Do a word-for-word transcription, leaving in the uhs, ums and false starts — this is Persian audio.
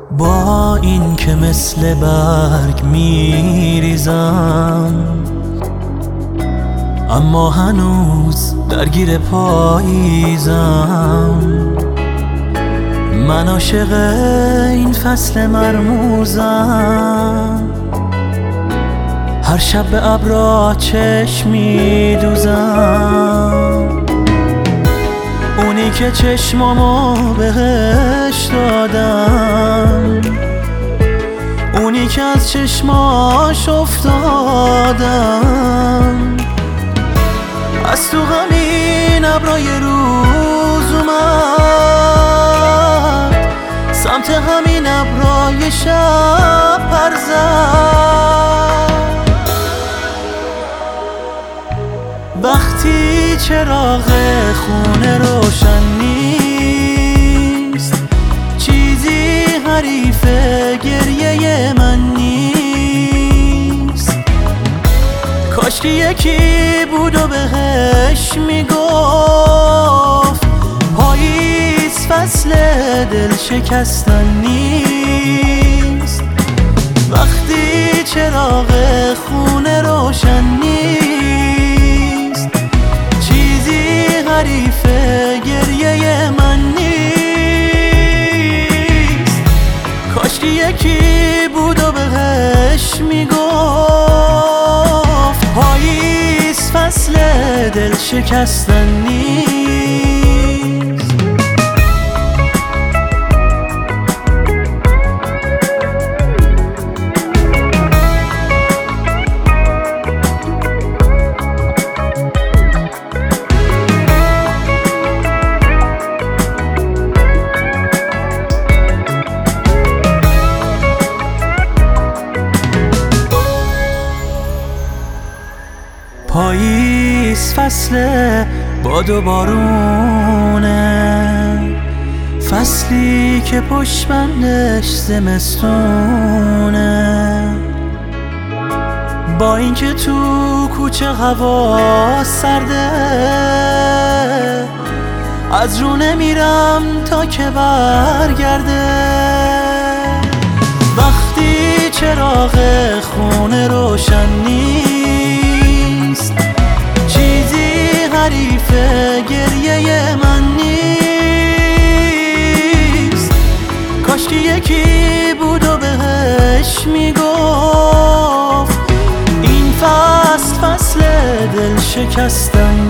با این که مثل برگ میریزم، اما هنوز درگیر پاییزم. من عاشق این فصل مرموزم، هر شب به ابرا چشم میدوزم. اونی که چشمامو بهش دادم، اونی که از چشماش افتادم، از تو همین ابرای روز اومد، سمت همین ابرای شب پر زد. وقتی چراغ خونه روشن نیست، چیزی حریف گریه من نیست. کاشکی یکی بود و بهش میگفت پاییز فصل دل شکستن نیست. وقتی چراغ خونه روشن نیست، چیزی حریف گریه من نیست. کاشکی یکی بود و بهش میگفت پاییز فصل دل شکستن نیست. پاییز فصل باد و بارونه، فصلی که پشت بندش زمستونه. با اینکه تو کوچه هوا سرده، از رو نمیرم تا که برگرده. وقتی چراغ خونه روشن نیست، چیزی حریف گریه من نیست. کاشکی یکی بود و بهش میگفت این فصل فصل دل شکستن